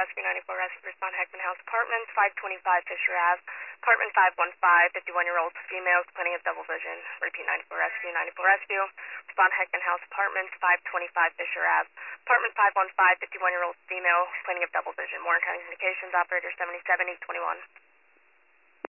Rescue, 94 Rescue, respond Heckman House Apartments, 525 Fisher Ave, apartment 515, 51-year-old female, complaining of double vision. Repeat, 94 Rescue, 94 Rescue, respond Heckman House Apartments, 525 Fisher Ave, apartment 515, 51-year-old female, complaining of double vision. Warren County Communications, operator 77 821.